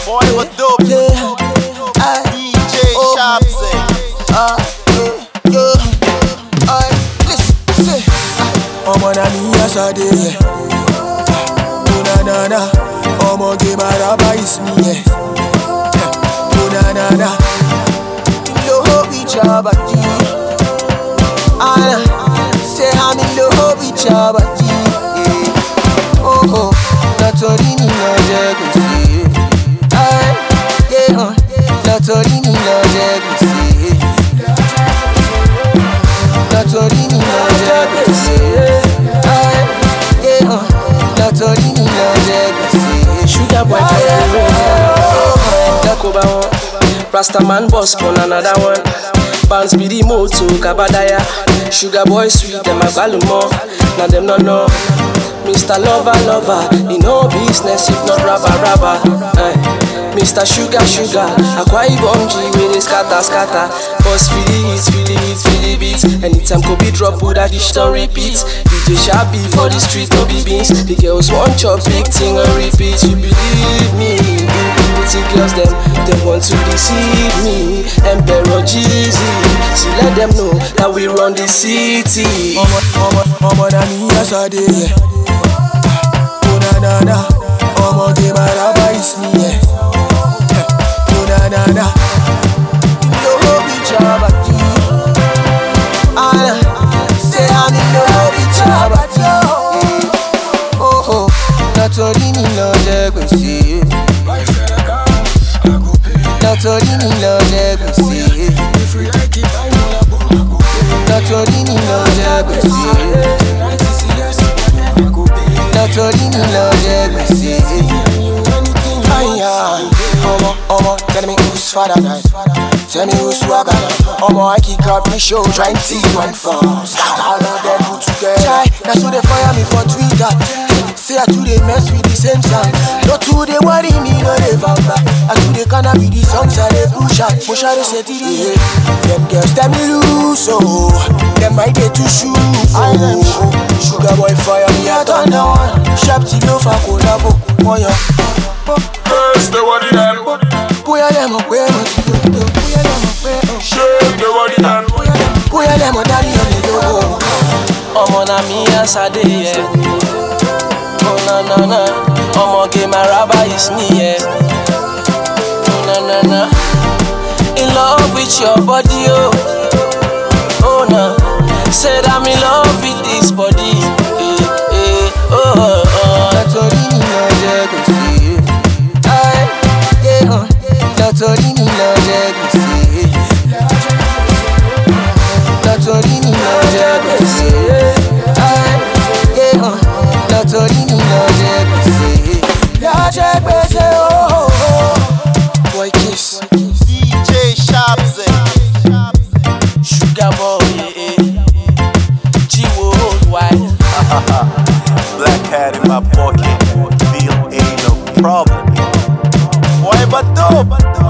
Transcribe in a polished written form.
Boy, what dope? DJ Shabzy. Listen, I'm on a me yesterday. Na. Omo ge maraba is me. Na. Love each other. Say I'm in love with Chabati. Oh, Latorini no jegusi. Latorini no jegusi. Latorini no jegusi. Latorini no jegusi. Sugar boy Dakoba one, Rastaman boss pon another one. Bounce be the moto, Kabadaya. Sugar boy sweet, them a balumo. Now them no know. Mr. Lover, he no business if not rabba. Mr. Sugar, Akwa Ibom G with his scatter. Boss feel the beats. Anytime Kobe drop, put that dish on repeat. DJ Shabby for the street, no be beans. The girls want chop big thing on repeat. You believe me? Pretty girls, them want to deceive me. Emperor Jeezy, see let them know that we run the city. Omo na me yesterday. Na. Omo ge maraba is me. Na. Love each other. Say I'm in love with Chabati. Oh, Latorini no jegusi. Latorini no jegusi. Latorini no jegusi. Latorini no jegusi. Omo, tell me who's father died. Tell me who's swagger. Omo, I kick up my show, trying to one fast. All of them put together. That's who they fire me for Twitter. Say I do they mess with the same song. Not two they worry me, no they vamba. I do they canna be the songs that they push out they say to the head. Them girls tell me loose, oh. Them might get too shoot. I am Sugar boy fire me at under one. Sharp till no for collabo. Oh yeah. First the one in them. Puya them up, puya them up. Shake the one in them. Puya them up, daddy on the logo. Omo na me yesterday, yeah. Oh na. Omo ge maraba is me, yeah. Oh na. In love with your body, oh no. Said I'm in love with this body, oh. Latorini no jegusi. Latorini no jegusi. Latorini no jegusi. Latorini no jegusi. Boy kiss. DJ Shabzy. Sugar boy, G-Wo worldwide. Black hat in my pocket. Feel ain't no problem. Boy, but dope.